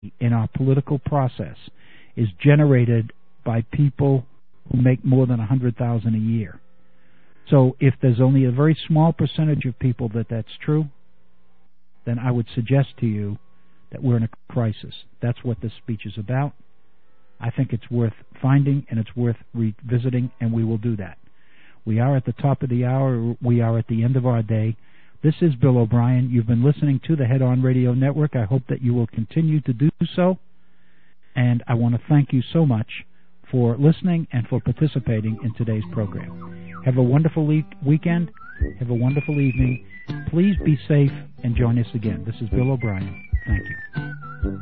in our political process is generated by people who make more than $100,000 a year. So if there's only a very small percentage of people that's true, then I would suggest to you that we're in a crisis. That's what this speech is about. I think it's worth finding and it's worth revisiting, and we will do that. We are at the top of the hour. We are at the end of our day. This is Bill O'Brien. You've been listening to the Head On Radio Network. I hope that you will continue to do so. And I want to thank you so much for listening and for participating in today's program. Have a wonderful weekend. Have a wonderful evening. Please be safe and join us again. This is Bill O'Brien. Thank you.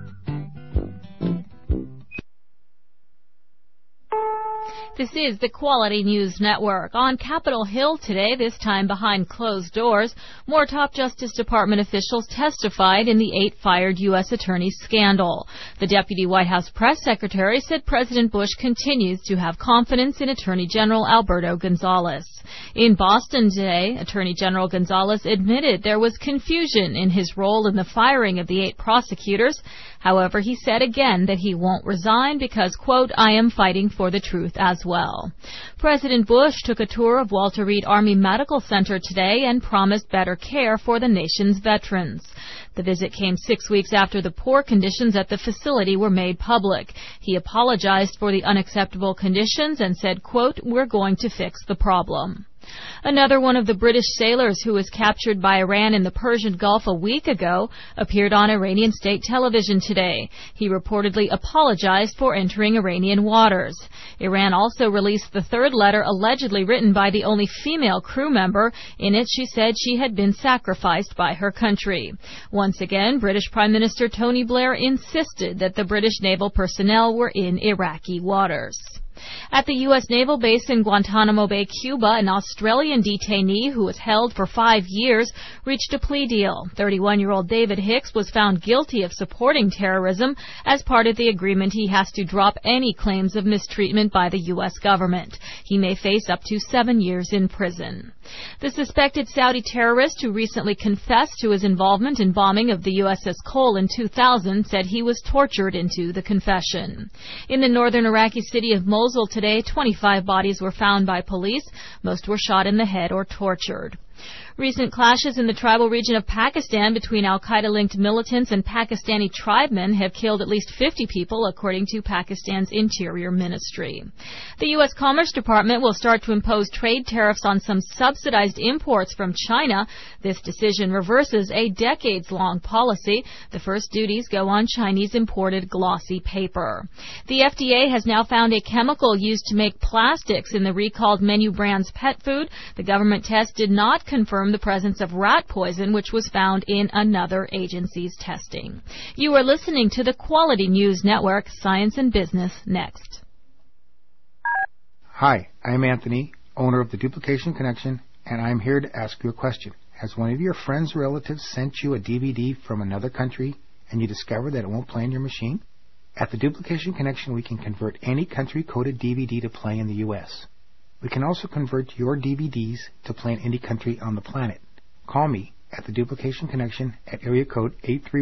This is the Quality News Network. On Capitol Hill today, this time behind closed doors, more top Justice Department officials testified in the 8 fired U.S. attorneys scandal. The Deputy White House Press Secretary said President Bush continues to have confidence in Attorney General Alberto Gonzales. In Boston today, Attorney General Gonzales admitted there was confusion in his role in the firing of the 8 prosecutors. However, he said again that he won't resign because, quote, I am fighting for the truth as well. President Bush took a tour of Walter Reed Army Medical Center today and promised better care for the nation's veterans. The visit came 6 weeks after the poor conditions at the facility were made public. He apologized for the unacceptable conditions and said, quote, we're going to fix the problem. Another one of the British sailors who was captured by Iran in the Persian Gulf a week ago appeared on Iranian state television today. He reportedly apologized for entering Iranian waters. Iran also released the 3rd letter allegedly written by the only female crew member. In it, she said she had been sacrificed by her country. Once again, British Prime Minister Tony Blair insisted that the British naval personnel were in Iraqi waters. At the U.S. Naval Base in Guantanamo Bay, Cuba, an Australian detainee who was held for 5 years reached a plea deal. 31-year-old David Hicks was found guilty of supporting terrorism. As part of the agreement, he has to drop any claims of mistreatment by the U.S. government. He may face up to 7 years in prison. The suspected Saudi terrorist who recently confessed to his involvement in bombing of the USS Cole in 2000 said he was tortured into the confession. In the northern Iraqi city of Mosul today, 25 bodies were found by police. Most were shot in the head or tortured. Recent clashes in the tribal region of Pakistan between al-Qaeda-linked militants and Pakistani tribemen have killed at least 50 people, according to Pakistan's Interior Ministry. The U.S. Commerce Department will start to impose trade tariffs on some subsidized imports from China. This decision reverses a decades-long policy. The first duties go on Chinese imported glossy paper. The FDA has now found a chemical used to make plastics in the recalled Menu Brands pet food. The government test did not confirm the presence of rat poison, which was found in another agency's testing. You are listening to the Quality News Network, Science and Business Next. Hi, I'm Anthony, owner of the Duplication Connection, and I'm here to ask you a question. Has one of your friends or relatives sent you a DVD from another country and you discover that it won't play in your machine? At the Duplication Connection, we can convert any country-coded DVD to play in the U.S. We can also convert your DVDs to play in any country on the planet. Call me at the Duplication Connection at area code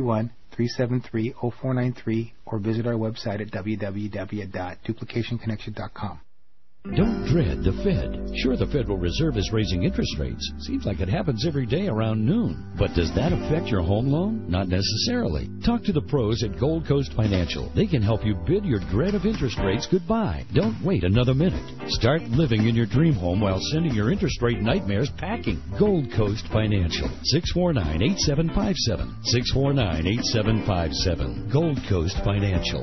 831-373-0493 or visit our website at www.duplicationconnection.com. Don't dread the Fed. Sure, the Federal Reserve is raising interest rates. Seems like it happens every day around noon. But does that affect your home loan? Not necessarily. Talk to the pros at Gold Coast Financial. They can help you bid your dread of interest rates goodbye. Don't wait another minute. Start living in your dream home while sending your interest rate nightmares packing. Gold Coast Financial. 649-8757. 649-8757. Gold Coast Financial.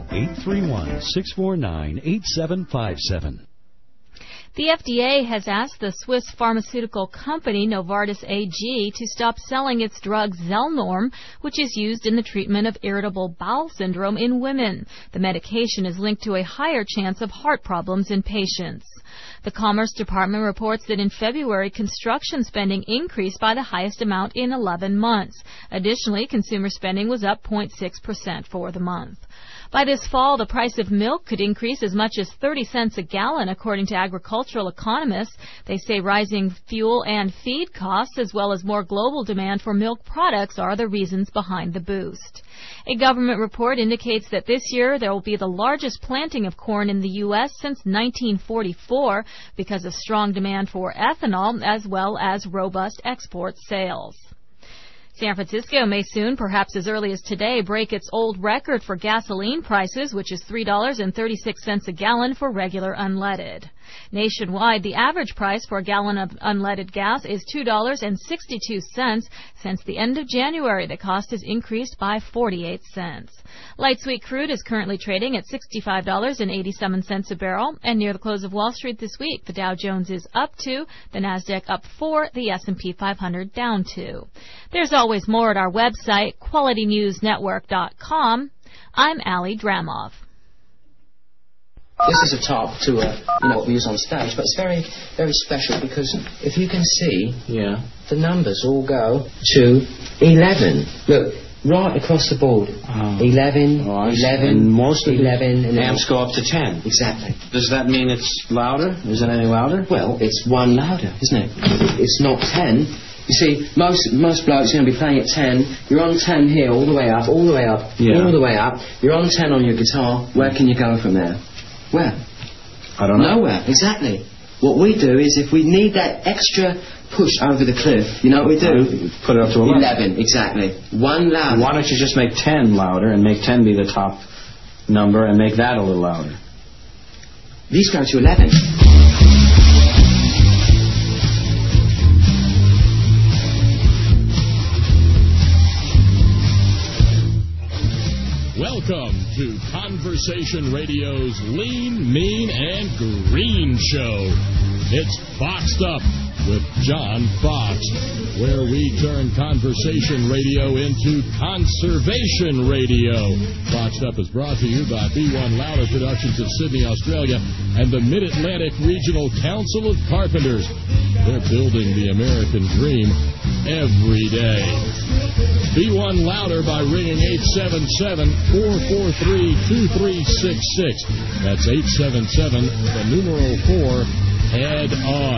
831-649-8757. The FDA has asked the Swiss pharmaceutical company Novartis AG to stop selling its drug Zelnorm, which is used in the treatment of irritable bowel syndrome in women. The medication is linked to a higher chance of heart problems in patients. The Commerce Department reports that in February, construction spending increased by the highest amount in 11 months. Additionally, consumer spending was up 0.6% for the month. By this fall, the price of milk could increase as much as 30 cents a gallon, according to agricultural economists. They say rising fuel and feed costs, as well as more global demand for milk products, are the reasons behind the boost. A government report indicates that this year there will be the largest planting of corn in the U.S. since 1944 because of strong demand for ethanol as well as robust export sales. San Francisco may soon, perhaps as early as today, break its old record for gasoline prices, which is $3.36 a gallon for regular unleaded. Nationwide, the average price for a gallon of unleaded gas is $2.62. Since the end of January, the cost has increased by 48 cents. Light sweet crude is currently trading at $65.87 a barrel, and near the close of Wall Street this week, the Dow Jones is up 2, the Nasdaq up 4, the S&P 500 down 2. There's always more at our website, QualityNewsNetwork.com. I'm Allie Dramov. This is a tarp to, what we use on stage, but it's very, very special because if you can see, the numbers all go to 11. Look, right across the board. 11, 11, and most of 11, the and amps go up to 10. Exactly. Does that mean it's louder? Is it any louder? Well, it's one louder, isn't it? It's not 10. You see, most blokes are going to be playing at 10. You're on 10 here, all the way up, all the way up, all the way up. You're on 10 on your guitar. Where can you go from there? Where? I don't know. Nowhere, exactly. What we do is if we need that extra push over the cliff, you know what we do? Put it up to 11, exactly. One louder. Why don't you just make 10 louder and make 10 be the top number and make that a little louder? These go to 11. Welcome to Conversation Radio's Lean, Mean, and Green Show. It's Boxed Up with John Fox, where we turn conversation radio into conservation radio. Boxed Up is brought to you by B1 Louder Productions of Sydney, Australia, and the Mid-Atlantic Regional Council of Carpenters. They're building the American dream every day. B1 Louder by ringing 877-443-2366. That's 877, the numeral 4, head on.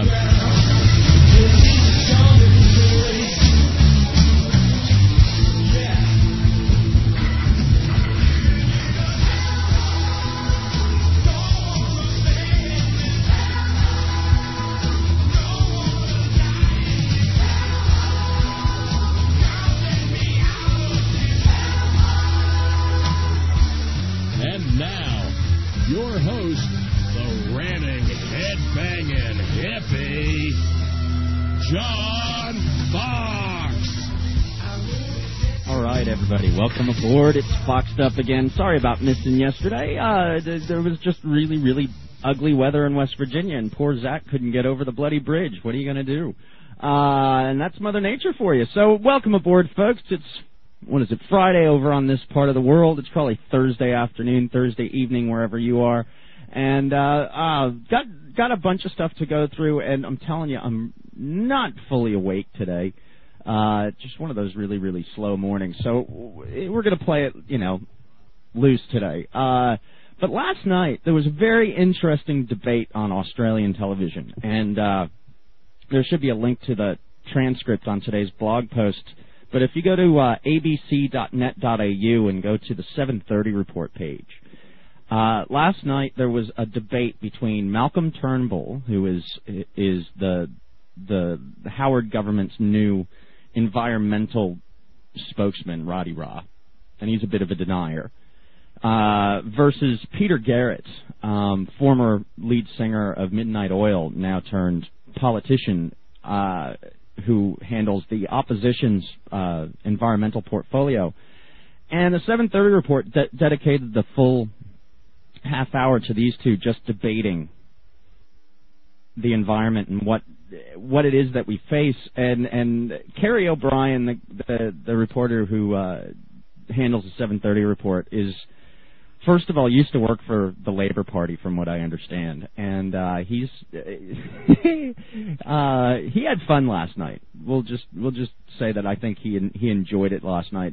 And now, your host, the ranting, head-banging hippie, John Fox. All right, everybody, welcome aboard. It's Foxed Up again. Sorry about missing yesterday. There was just really, really ugly weather in West Virginia, and poor Zach couldn't get over the bloody bridge. What are you going to do? And that's Mother Nature for you. So welcome aboard, folks. It's Friday over on this part of the world. It's probably Thursday afternoon, Thursday evening, wherever you are. And got a bunch of stuff to go through, and I'm telling you, I'm not fully awake today. Just one of those really, really slow mornings. So we're going to play it, loose today. But last night, there was a very interesting debate on Australian television, and there should be a link to the transcript on today's blog post. But if you go to abc.net.au and go to the 7:30 report page, last night there was a debate between Malcolm Turnbull, who is the Howard government's new environmental spokesman, Roddy Ra, and he's a bit of a denier, versus Peter Garrett, former lead singer of Midnight Oil, now turned politician, who handles the opposition's environmental portfolio. And the 7:30 report dedicated the full half hour to these two just debating the environment and what it is that we face. And Kerry O'Brien, the reporter who handles the 7:30 report, is, first of all, used to work for the Labour Party, from what I understand, and he had fun last night. We'll just say that I think he enjoyed it last night.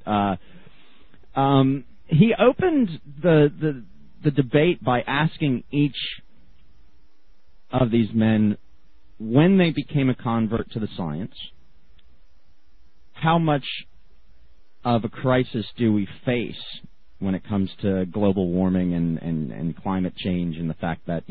He opened the debate by asking each of these men when they became a convert to the science, how much of a crisis do we face when it comes to global warming and climate change, and the fact that,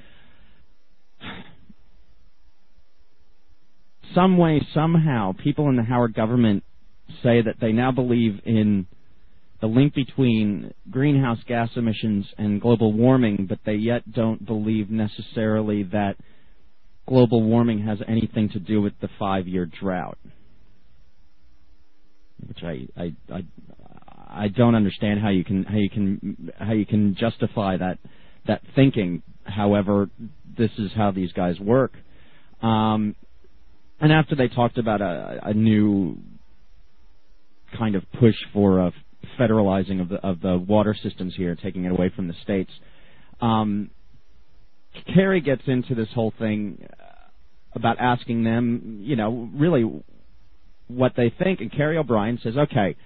some way, somehow, people in the Howard government say that they now believe in the link between greenhouse gas emissions and global warming, but they yet don't believe necessarily that global warming has anything to do with the 5-year drought, which I don't understand how you can justify that thinking. However, this is how these guys work. And after they talked about a new kind of push for federalizing of the water systems here, taking it away from the states, Kerry gets into this whole thing about asking them, really what they think, and Kerry O'Brien says, okay.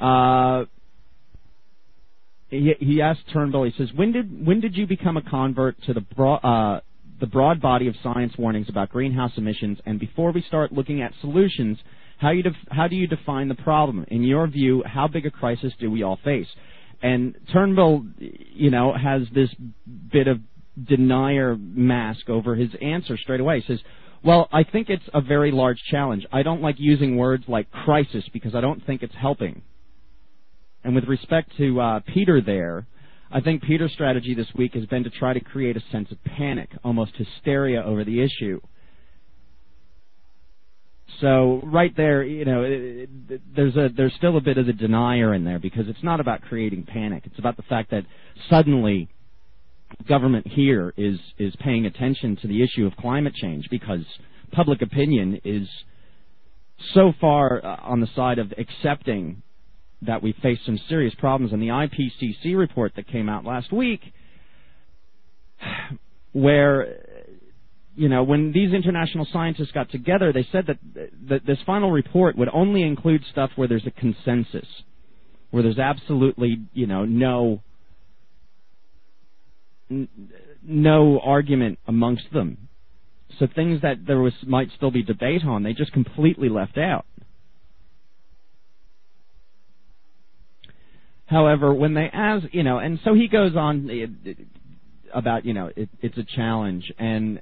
He asked Turnbull, he says, when did you become a convert to the broad body of science warnings about greenhouse emissions, and before we start looking at solutions, how do you define the problem? In your view, how big a crisis do we all face? And Turnbull, has this bit of denier mask over his answer straight away. He says, well, I think it's a very large challenge. I don't like using words like crisis because I don't think it's helping. And with respect to Peter there, I think Peter's strategy this week has been to try to create a sense of panic, almost hysteria over the issue. So right there, there's still a bit of the denier in there, because it's not about creating panic. It's about the fact that suddenly government here is paying attention to the issue of climate change, because public opinion is so far on the side of accepting that we face some serious problems. And the IPCC report that came out last week, where, when these international scientists got together, they said that this final report would only include stuff where there's a consensus, where there's absolutely, no argument amongst them. So things that might still be debate on, they just completely left out. However, when they ask, and so he goes on about, it's a challenge, and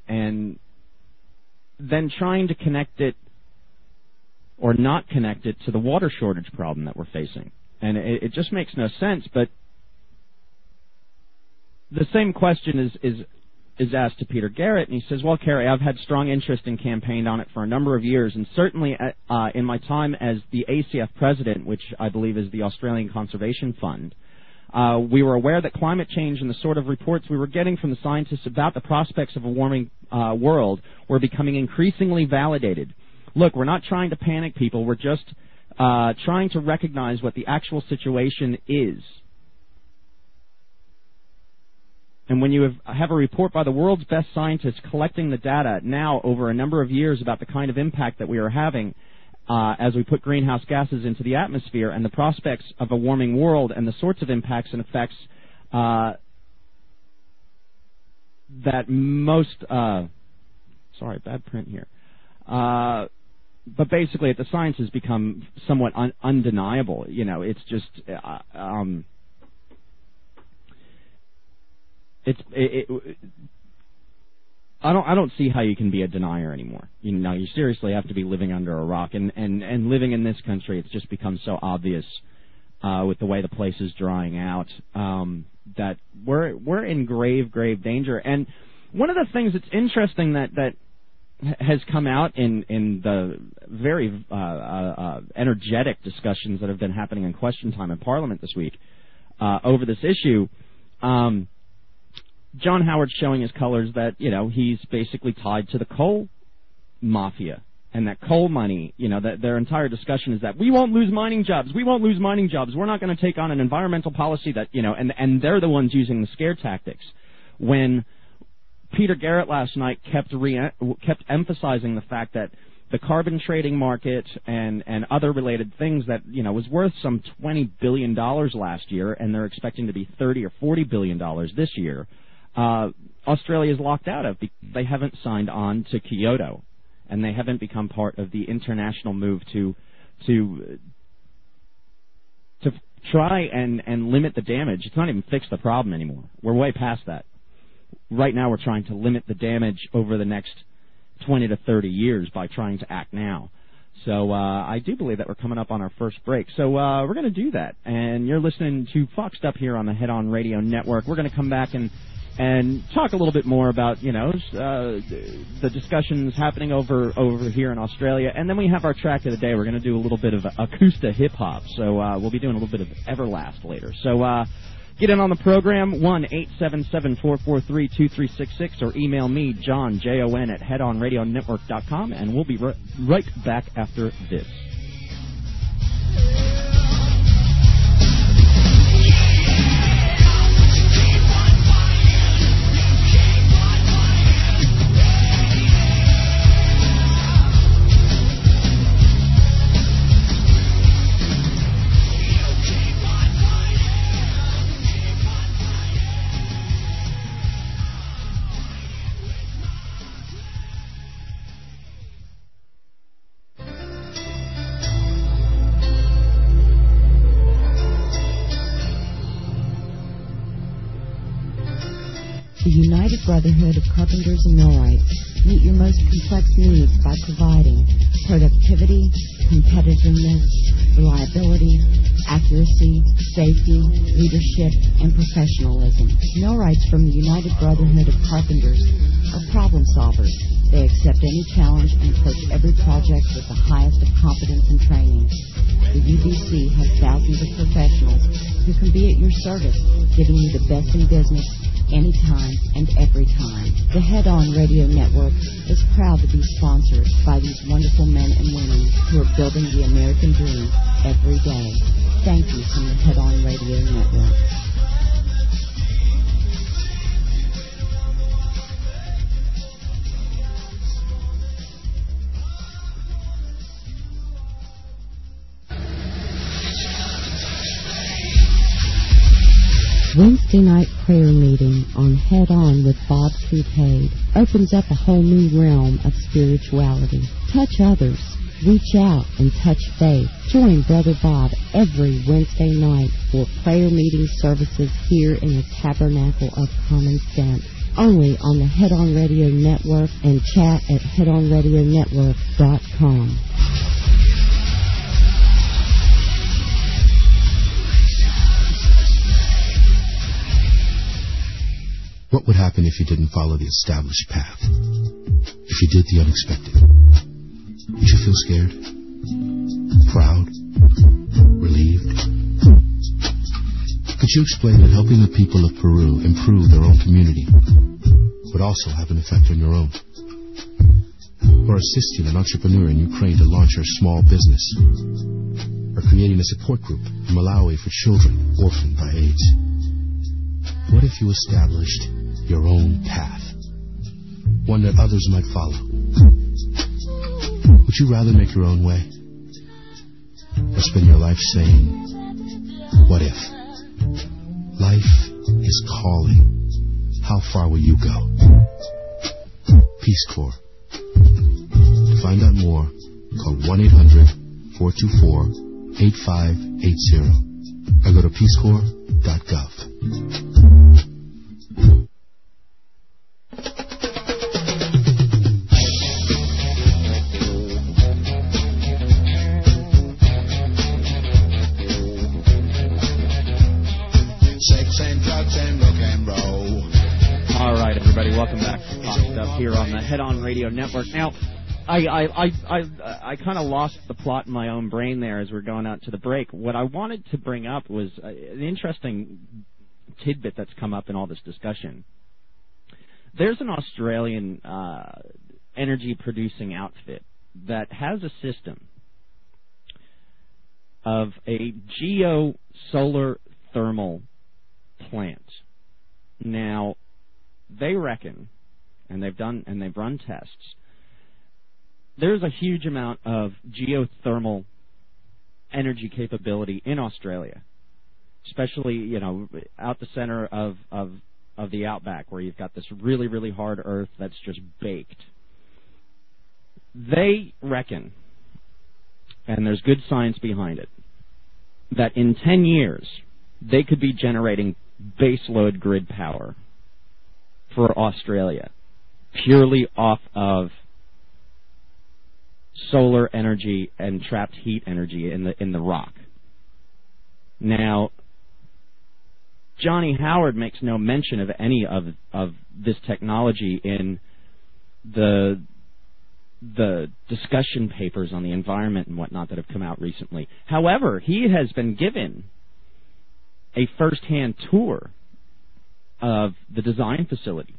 then trying to connect it or not connect it to the water shortage problem that we're facing. And it just makes no sense, but the same question is asked to Peter Garrett, and he says, well, Kerry, I've had strong interest and campaigned on it for a number of years, and certainly in my time as the ACF president, which I believe is the Australian Conservation Fund, we were aware that climate change and the sort of reports we were getting from the scientists about the prospects of a warming world were becoming increasingly validated. Look, we're not trying to panic people. We're just trying to recognize what the actual situation is. And when you have a report by the world's best scientists collecting the data now over a number of years about the kind of impact that we are having as we put greenhouse gases into the atmosphere and the prospects of a warming world and the sorts of impacts and effects that most... sorry, bad print here. But basically, the science has become somewhat undeniable. It's just... I don't see how you can be a denier anymore. You seriously have to be living under a rock, and living in this country, it's just become so obvious with the way the place is drying out that we're in grave danger. And one of the things that's interesting that has come out in the very energetic discussions that have been happening in Question Time in Parliament this week over this issue. John Howard's showing his colors that, he's basically tied to the coal mafia, and that coal money, that their entire discussion is that we won't lose mining jobs. We won't lose mining jobs. We're not going to take on an environmental policy that, and they're the ones using the scare tactics. When Peter Garrett last night kept emphasizing the fact that the carbon trading market and other related things that, was worth some $20 billion last year, and they're expecting to be $30 or $40 billion this year. Australia is locked out of because they haven't signed on to Kyoto, and they haven't become part of the international move to try and limit the damage. It's not even fix the problem anymore. We're way past that. Right now we're trying to limit the damage over the next 20 to 30 years by trying to act now. So I do believe that we're coming up on our first break. So we're going to do that. And you're listening to Foxed Up here on the Head On Radio Network. We're going to come back and talk a little bit more about, the discussions happening over here in Australia. And then we have our track of the day. We're going to do a little bit of acoustic hip-hop. So we'll be doing a little bit of Everlast later. So get in on the program, 1-877-443-2366, or email me, John, Jon, at headonradionetwork.com, and we'll be right back after this. The United Brotherhood of Carpenters and Millwrights meet your most complex needs by providing productivity, competitiveness, reliability, accuracy, safety, leadership, and professionalism. Millwrights from the United Brotherhood of Carpenters are problem solvers. They accept any challenge and approach every project with the highest of competence and training. The UBC has thousands of professionals who can be at your service, giving you the best in business anytime and every time. The Head On Radio Network is proud to be sponsored by these wonderful men and women who are building the American dream every day. Thank you from the Head On Radio Network. Wednesday night prayer meeting on Head On with Bob Coupe opens up a whole new realm of spirituality. Touch others, reach out, and touch faith. Join Brother Bob every Wednesday night for prayer meeting services here in the Tabernacle of Common Sense. Only on the Head On Radio Network and chat at headonradionetwork.com. What would happen if you didn't follow the established path? If you did the unexpected? Would you feel scared? Proud? Relieved? Could you explain that helping the people of Peru improve their own community would also have an effect on your own? Or assisting an entrepreneur in Ukraine to launch her small business? Or creating a support group in Malawi for children orphaned by AIDS? What if you established your own path, one that others might follow? Would you rather make your own way, or spend your life saying, what if? Life is calling. How far will you go? Peace Corps. To find out more, call 1-800-424-8580 or go to peacecorps.gov. Welcome back to Foxed Up here on the Head On Radio Network. Now, I kind of lost the plot in my own brain there as we're going out to the break. What I wanted to bring up was an interesting tidbit that's come up in all this discussion. There's an Australian energy-producing outfit that has a system of a geosolar thermal plant. Now, they reckon, and they've run tests, there's a huge amount of geothermal energy capability in Australia, especially, out the center of the outback where you've got this really, really hard earth that's just baked. They reckon, and there's good science behind it, that in 10 years they could be generating baseload grid power for Australia purely off of solar energy and trapped heat energy in the rock. Now, Johnny Howard makes no mention of any of this technology in the discussion papers on the environment and whatnot that have come out recently. However, he has been given a first-hand tour of the design facility.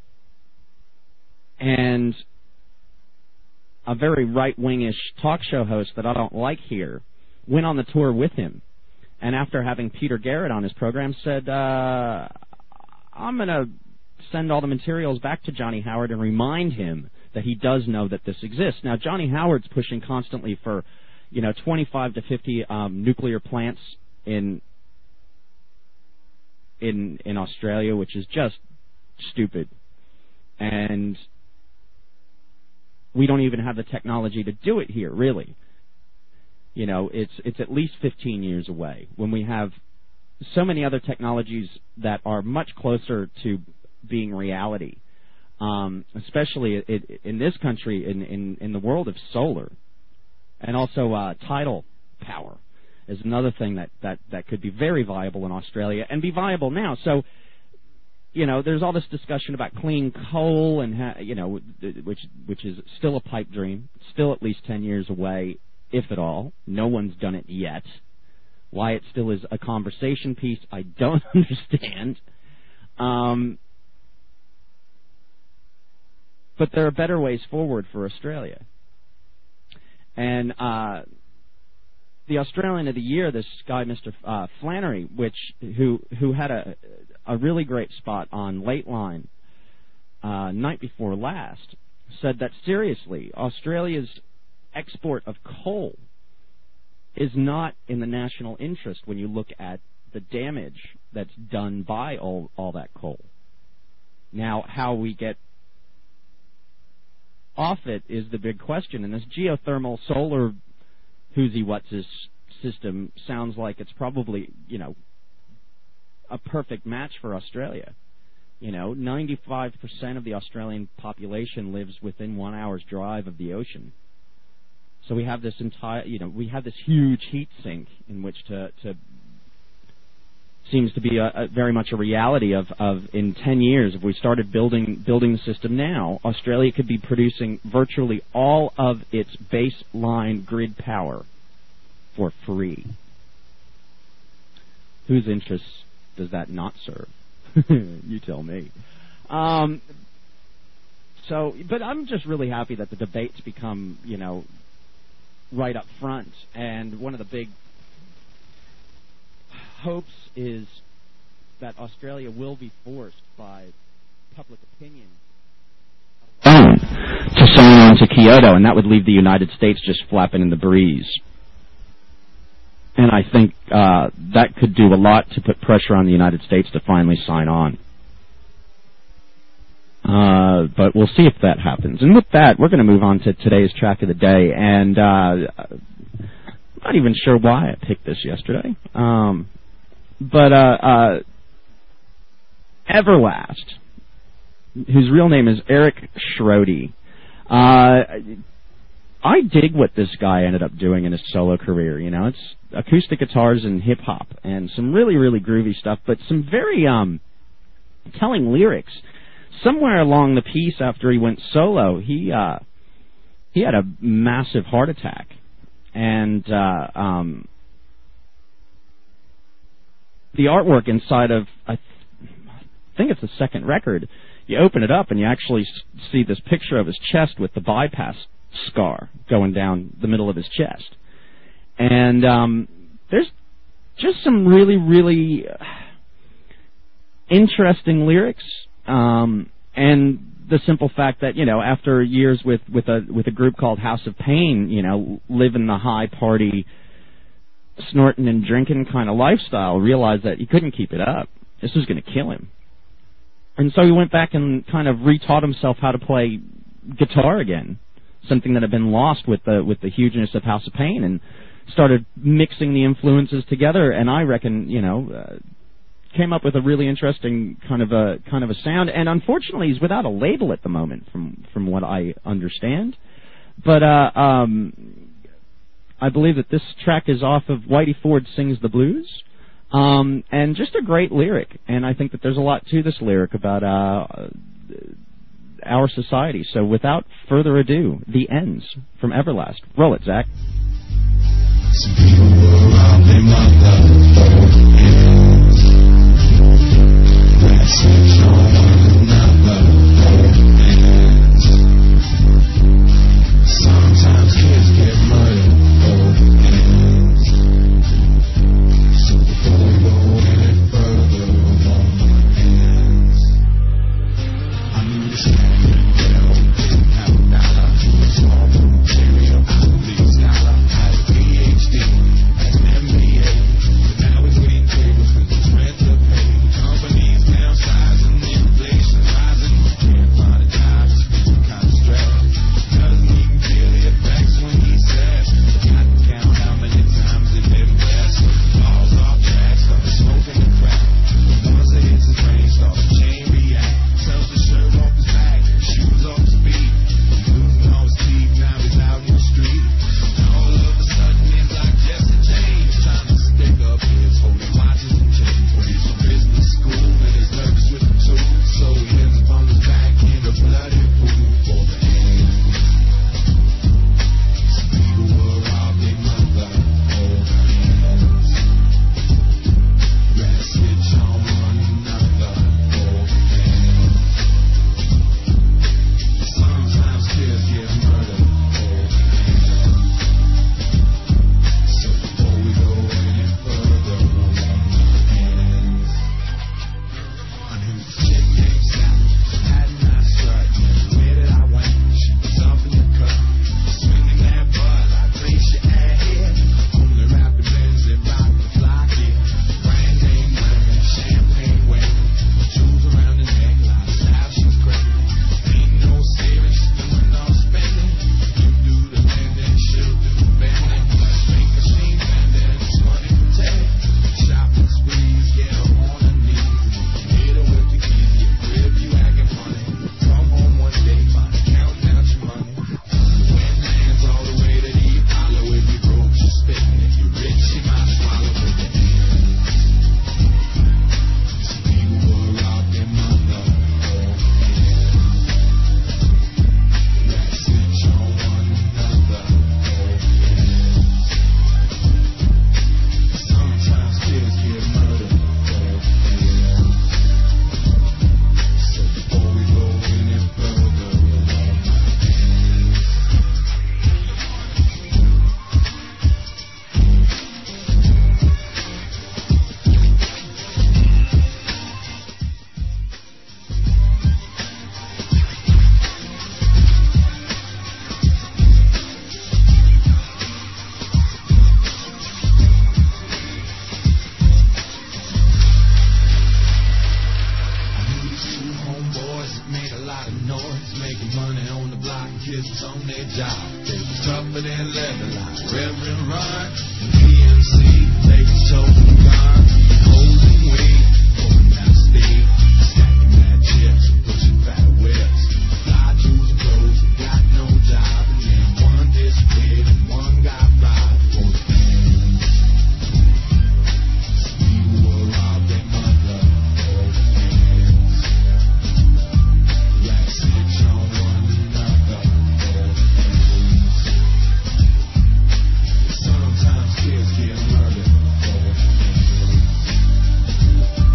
And a very right-wingish talk show host that I don't like here went on the tour with him. And after having Peter Garrett on his program, said, I'm going to send all the materials back to Johnny Howard and remind him that he does know that this exists. Now, Johnny Howard's pushing constantly for, 25 to 50 nuclear plants in Australia, which is just stupid. And we don't even have the technology to do it here, really. It's at least 15 years away when we have so many other technologies that are much closer to being reality, especially in this country, in the world of solar. And also tidal power is another thing that could be very viable in Australia and be viable now. So, there's all this discussion about clean coal and, which is still a pipe dream, still at least 10 years away, if at all. No one's done it yet. Why it still is a conversation piece, I don't understand. But there are better ways forward for Australia. And the Australian of the Year, this guy, Mr. Flannery, who had a really great spot on Lateline night before last, said that seriously, Australia's export of coal is not in the national interest when you look at the damage that's done by all that coal. Now, how we get off it is the big question, and this geothermal solar who's-he-what's-his system sounds like it's probably, a perfect match for Australia. 95% of the Australian population lives within 1 hour's drive of the ocean. So we have this we have this huge heat sink in which to seems to be very much a reality of in 10 years, if we started building the system now, Australia could be producing virtually all of its baseline grid power for free. Whose interests does that not serve? You tell me. But I'm just really happy that the debate's become, right up front, and one of the big hopes is that Australia will be forced by public opinion to sign on to Kyoto, and that would leave the United States just flapping in the breeze. And I think that could do a lot to put pressure on the United States to finally sign on. But we'll see if that happens. And with that, we're going to move on to today's track of the day. And I'm not even sure why I picked this yesterday. But Everlast, whose real name is Eric Schrode. I dig what this guy ended up doing in his solo career. It's acoustic guitars and hip-hop and some really, really groovy stuff, but some very telling lyrics. Somewhere along the piece after he went solo, he had a massive heart attack. And the artwork inside of, I think it's the second record, you open it up and you actually see this picture of his chest with the bypass scar going down the middle of his chest. And there's just some really, really interesting lyrics. And the simple fact that, after years with a group called House of Pain, living the high party, snorting and drinking kind of lifestyle, realized that he couldn't keep it up. This was going to kill him. And so he went back and kind of retaught himself how to play guitar again, something that had been lost with the hugeness of House of Pain. And started mixing the influences together, and I reckon, came up with a really interesting kind of a sound. And unfortunately, he's without a label at the moment, from what I understand. But I believe that this track is off of Whitey Ford Sings the Blues, and just a great lyric. And I think that there's a lot to this lyric about our society. So without further ado, The Ends from Everlast. Roll it, Zach. Some people were around their mother. Message on one another. Sometimes kids get murdered. So before we go any further, I knew this man didn't have a dollar. Small material, I believe scholar. Had a PhD, had an MBA. But now he's waiting tables with his rent to pay. Companies downsizing, inflation rising. Can't find a job, just feeling kind of stressed. Doesn't even feel the effects when he says, got to count how many times they live west. Falls off track, starts smoking the crack. Once it hits his brain, starts to chain react. Sells the shirt off his back, shoes off his feet. He's losing all his teeth, now he's out in the street. All of a sudden it's like Jesse James, trying to stick up his holding watches and chains. But he's from business school and he's nervous with the tools, so he ends up on his back in a bloody pool for the hands. Some people were robbed, they mother hold hands. Rest switch on one another hold hands. Sometimes kids get murdered hold hands. So before we go any further, hold hands. I knew this chick named Sally, had a nice strut. Where did I went? She was up in the cut, swinging that butt. I raised your head. Only rapping Benz that rock the block here. Brand name wearing, champagne wearing, jewels around the neck, a lot of style, she's great. Ain't no saving, she's doing no spending. You do the bending, she'll do the bending. Make machine bending, it's money protect. Shopping sprees, get her on her knees. Hit her with the keys, get grip, you acting funny. Come home one day, find counting out your money. When hands all the way to the Apollo. If you broke, you're spitting. If you're rich, you might swallow with the hands. Some people were robbed, their mother hold hands. Let's switch on one another hold hands. Sometimes kids get murdered hold hands. So before we go any further, hold hands. I knew these two homeboys that made a lot of noise, making money on the block, kids was on their job. They was tougher than leather, like Reverend Run and PMC. They was choking guns, holding weed, going down state, stacking mad chips and pushing fat whips. Fly jewels and clothes and got no job, and then one disappeared and one got robbed for the hands. Some people were robbed, their mother hold hands. Let's switch on one another hold hands. Sometimes kids get murdered hold hands.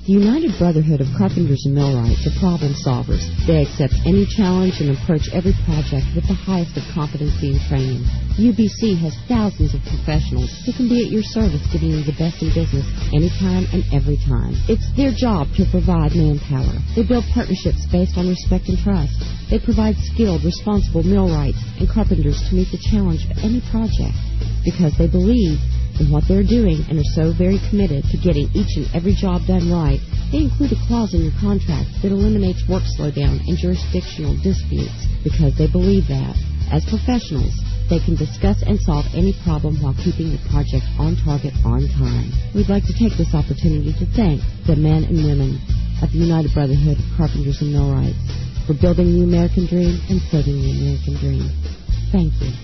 The United Brotherhood of Carpenters and Millwrights are problem solvers. They accept any challenge and approach every project with the highest of competency and training. UBC has thousands of professionals who can be at your service, giving you the best in business anytime and every time. It's their job to provide manpower. They build partnerships based on respect and trust. They provide skilled, responsible millwrights and carpenters to meet the challenge of any project because they believe in what they're doing and are so very committed to getting each and every job done right. They include a clause in your contract that eliminates work slowdown and jurisdictional disputes because they believe that, as professionals, they can discuss and solve any problem while keeping the project on target on time. We'd like to take this opportunity to thank the men and women of the United Brotherhood of Carpenters and Millwrights for building the American dream and saving the American dream. Thank you.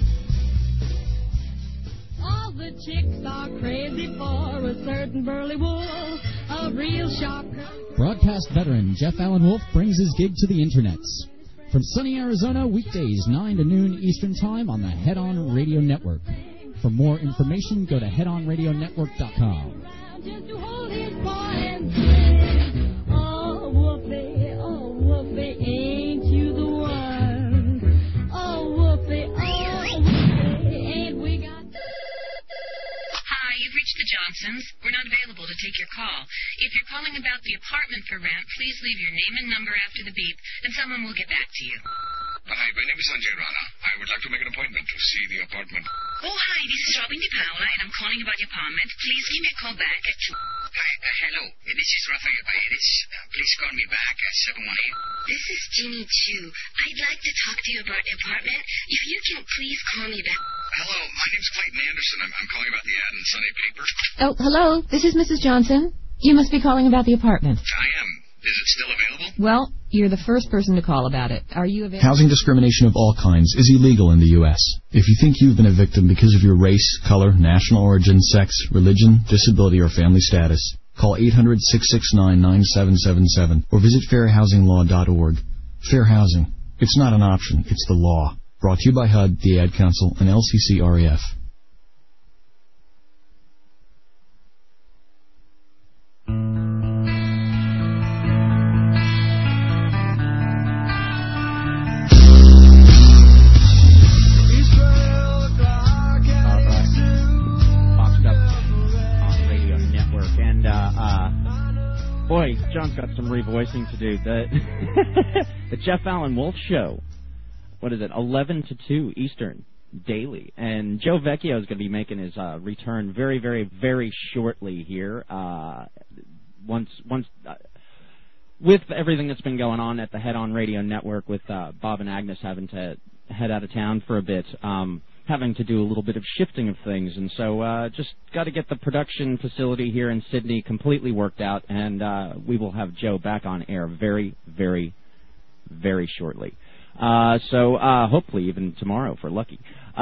The chicks are crazy for a certain burly wool, a real sharp. Broadcast veteran Jeff Allen Wolf brings his gig to the internets. From sunny Arizona, weekdays 9 to noon Eastern Time on the Head On Radio Network. For more information, go to headonradionetwork.com. Just to hold his paw and say, oh, Whoopie, ain't you the one? Oh, Whoopie, ain't we got... You've reached the Johnsons. We're not available to take your call. If you're calling about the apartment for rent, please leave your name and number after the beep, and someone will get back to you. Hi, my name is Sanjay Rana. I would like to make an appointment to see the apartment. Oh, hi, this is Robin Di Paola, and I'm calling about the apartment. Please give me a call back at 2. Hi, hello. This is Rafael Paredes. Please call me back at 718. This is Ginny Chu. I'd like to talk to you about the apartment. If you can please call me back. Hello, my name's Clayton Anderson. I'm calling about the ad in the Sunday paper. Oh, hello. This is Mrs. Johnson. You must be calling about the apartment. I am. Is it still available? Well, you're the first person to call about it. Are you available? Housing discrimination of all kinds is illegal in the U.S. If you think you've been a victim because of your race, color, national origin, sex, religion, disability, or family status, call 800-669-9777 or visit fairhousinglaw.org. Fair housing. It's not an option. It's the law. Brought to you by HUD, the Ad Council, and LCC-REF. Boy, John's got some revoicing to do. The Jeff Allen Wolf Show. What is it? 11 to 2 Eastern daily, and Joe Vecchio is going to be making his return very, very, very shortly here. Once with everything that's been going on at the Head On Radio Network, with Bob and Agnes having to head out of town for a bit. Having to do a little bit of shifting of things, and so just got to get the production facility here in Sydney completely worked out, and we will have Joe back on air very, very, very shortly. So hopefully even tomorrow for lucky.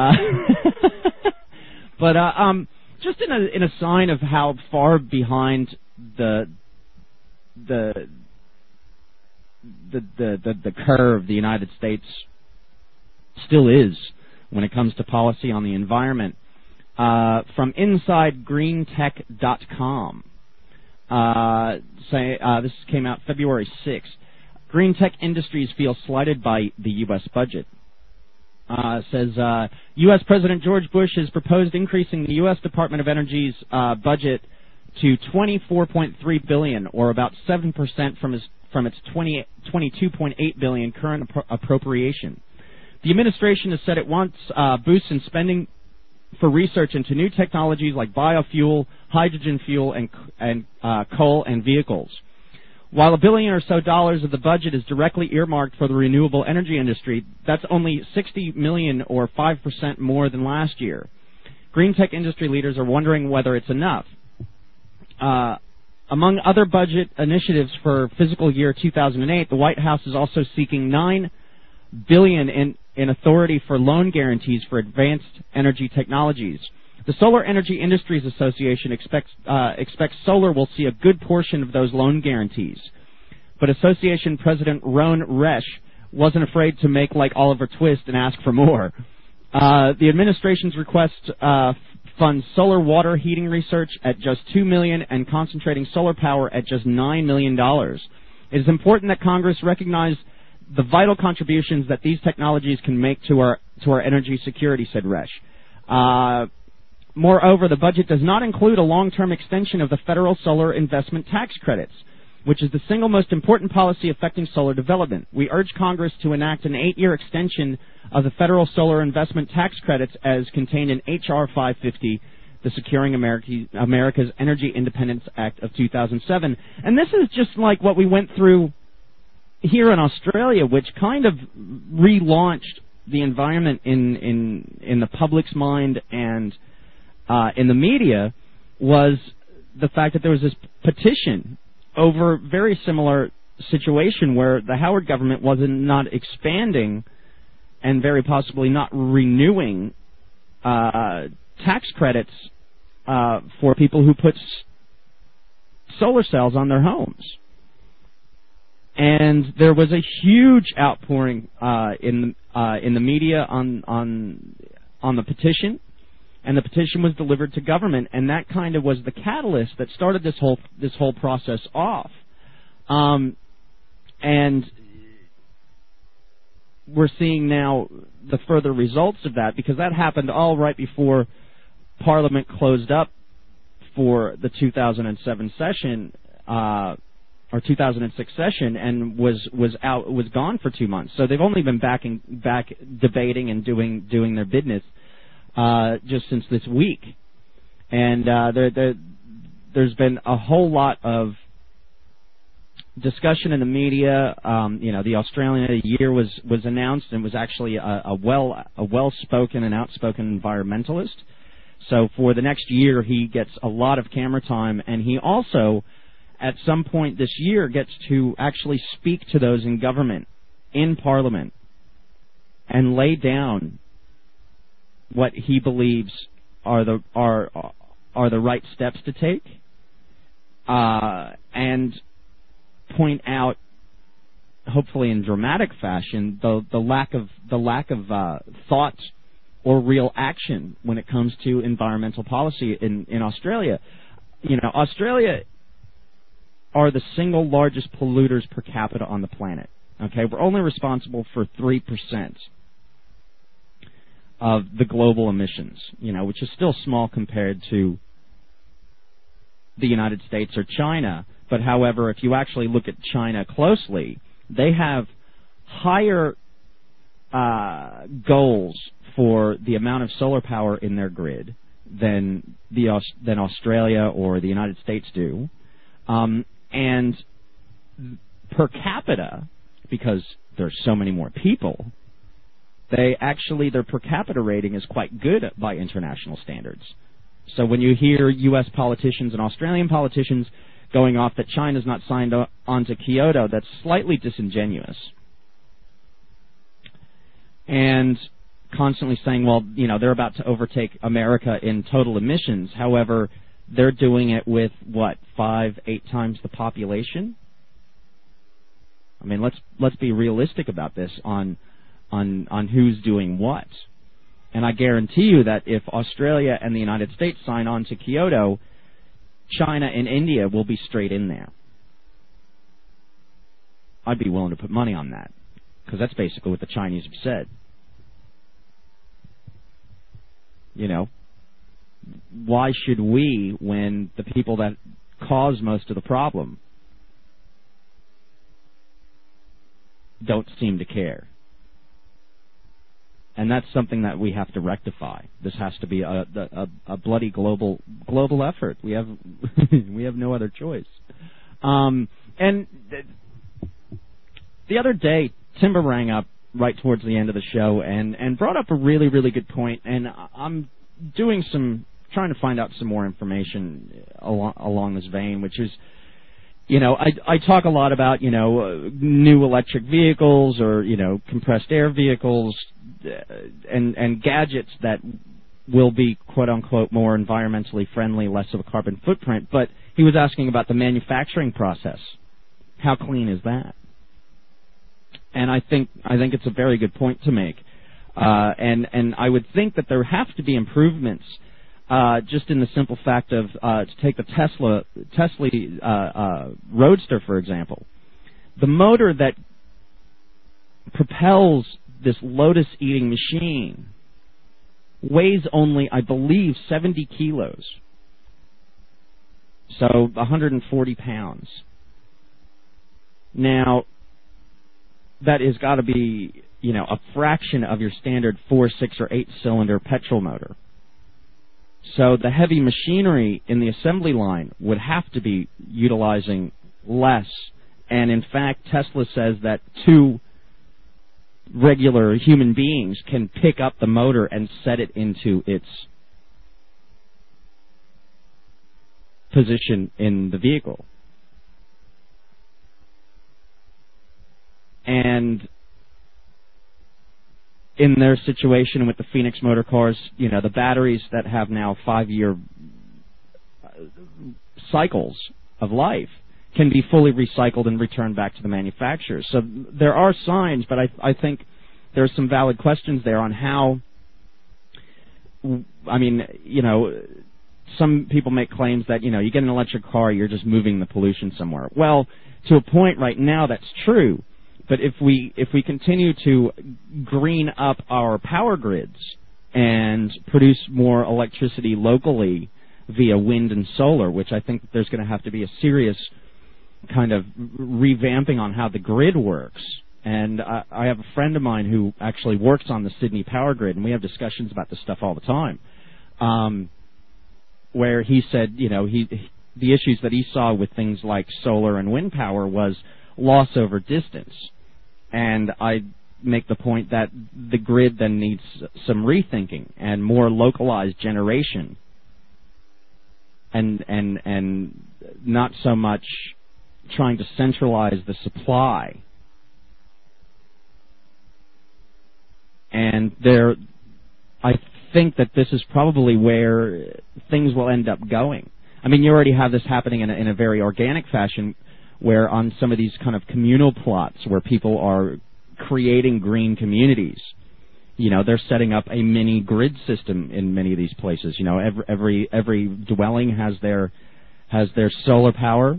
But just in a sign of how far behind the curve the United States still is when it comes to policy on the environment, from InsideGreenTech.com. This came out February 6th. Green tech industries feel slighted by the U.S. budget. Says U.S. President George Bush has proposed increasing the U.S. Department of Energy's budget to $24.3 billion, or about 7% from its $22.8 billion current appropriation. The administration has said it wants boosts in spending for research into new technologies like biofuel, hydrogen fuel, and coal and vehicles. While $1 billion or so of the budget is directly earmarked for the renewable energy industry, that's only $60 million or 5% more than last year. Green tech industry leaders are wondering whether it's enough. Among other budget initiatives for fiscal year 2008, the White House is also seeking $9 billion in authority for loan guarantees for advanced energy technologies. The Solar Energy Industries Association expects solar will see a good portion of those loan guarantees. But Association President Ron Resch wasn't afraid to make like Oliver Twist and ask for more. The administration's request funds solar water heating research at just $2 million and concentrating solar power at just $9 million. It is important that Congress recognize the vital contributions that these technologies can make to our energy security, said Resch. Moreover, the budget does not include a long-term extension of the federal solar investment tax credits, which is the single most important policy affecting solar development. We urge Congress to enact an 8-year extension of the federal solar investment tax credits as contained in H.R. 550, the Securing America's Energy Independence Act of 2007. And this is just like what we went through here in Australia, which kind of relaunched the environment in the public's mind and in the media, was the fact that there was this petition over very similar situation where the Howard government was not expanding and very possibly not renewing tax credits for people who put solar cells on their homes. And there was a huge outpouring in the media on the petition, and the petition was delivered to government, and that kind of was the catalyst that started this whole process off. And we're seeing now the further results of that, because that happened all right before Parliament closed up for the 2007 session, or 2006 session, and was gone for 2 months. So they've only been back debating and doing their business just since this week, and there's been a whole lot of discussion in the media. The Australian of the Year was announced, and was actually a well-spoken and outspoken environmentalist. So for the next year, he gets a lot of camera time, and he also, at some point this year, gets to actually speak to those in government, in Parliament, and lay down what he believes are the right steps to take, and point out, hopefully in dramatic fashion, the lack of thought or real action when it comes to environmental policy in Australia. Australia are the single largest polluters per capita on the planet. Okay, we're only responsible for 3% of the global emissions, which is still small compared to the United States or China. But however, if you actually look at China closely, they have higher goals for the amount of solar power in their grid than Australia or the United States do. And per capita, because there's so many more people, their per capita rating is quite good by international standards. So when you hear U.S. politicians and Australian politicians going off that China's not signed on to Kyoto, that's slightly disingenuous. And constantly saying, well, they're about to overtake America in total emissions. However, they're doing it with, 5-8 times the population? I mean, let's be realistic about this on who's doing what. And I guarantee you that if Australia and the United States sign on to Kyoto, China and India will be straight in there. I'd be willing to put money on that, because that's basically what the Chinese have said. Why should we, when the people that cause most of the problem don't seem to care? And that's something that we have to rectify. This has to be a bloody global effort. We have no other choice. And the other day, Timber rang up right towards the end of the show and brought up a really, really good point. And I'm trying to find out some more information along this vein, which is, I talk a lot about, new electric vehicles or, compressed air vehicles and gadgets that will be, quote unquote, more environmentally friendly, less of a carbon footprint. But he was asking about the manufacturing process. How clean is that? And I think it's a very good point to make. And I would think that there have to be improvements just in the simple fact of to take the Tesla Roadster, for example. The motor that propels this lotus-eating machine weighs only, I believe, 70 kilos. So 140 pounds. Now, that has got to be, a fraction of your standard 4, 6, or 8-cylinder petrol motor. So the heavy machinery in the assembly line would have to be utilizing less. And in fact, Tesla says that 2 regular human beings can pick up the motor and set it into its position in the vehicle. And in their situation with the Phoenix Motor Cars, the batteries that have now 5-year cycles of life can be fully recycled and returned back to the manufacturer. So there are signs, but I think there are some valid questions there on how, some people make claims that, you get an electric car, you're just moving the pollution somewhere. Well, to a point right now, that's true. But if we continue to green up our power grids and produce more electricity locally via wind and solar, which I think there's going to have to be a serious kind of revamping on how the grid works. And I have a friend of mine who actually works on the Sydney power grid, and we have discussions about this stuff all the time, where he said, the issues that he saw with things like solar and wind power was loss over distance. And I make the point that the grid then needs some rethinking and more localized generation, and not so much trying to centralize the supply. And I think that this is probably where things will end up going. I mean, you already have this happening in a very organic fashion, where on some of these kind of communal plots where people are creating green communities, they're setting up a mini grid system in many of these places. Every dwelling has their solar power,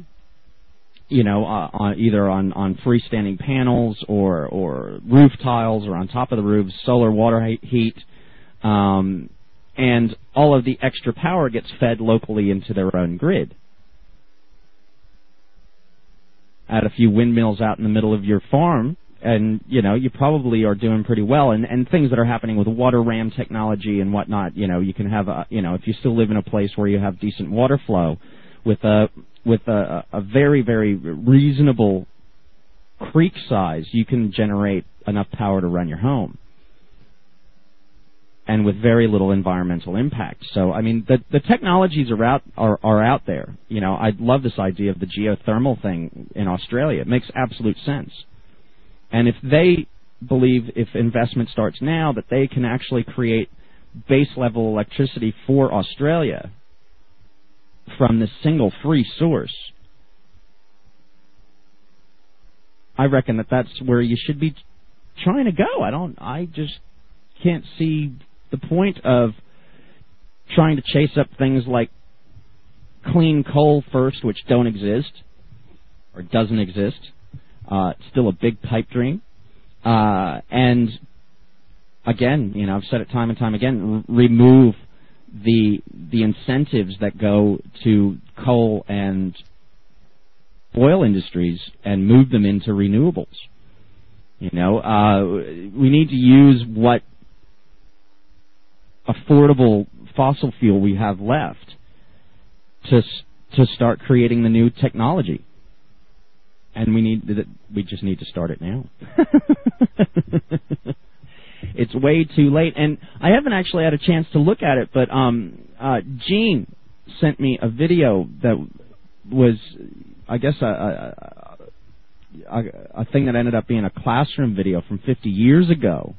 either on freestanding panels or roof tiles, or on top of the roofs, solar water heat, and all of the extra power gets fed locally into their own grid. Add a few windmills out in the middle of your farm, and you probably are doing pretty well. And things that are happening with water ram technology and whatnot, you can have if you still live in a place where you have decent water flow, with a very, very reasonable creek size, you can generate enough power to run your home, and with very little environmental impact. So, I mean, the technologies are out there. I love this idea of the geothermal thing in Australia. It makes absolute sense. And if they believe, if investment starts now, that they can actually create base-level electricity for Australia from this single free source, I reckon that's where you should be trying to go. I just can't see the point of trying to chase up things like clean coal first, which don't exist or doesn't exist. It's still a big pipe dream. And again, I've said it time and time again, remove the incentives that go to coal and oil industries and move them into renewables. We need to use what affordable fossil fuel we have left to start creating the new technology. And we just need to start it now. It's way too late, and I haven't actually had a chance to look at it, but Gene sent me a video that was, I guess, a thing that ended up being a classroom video from 50 years ago,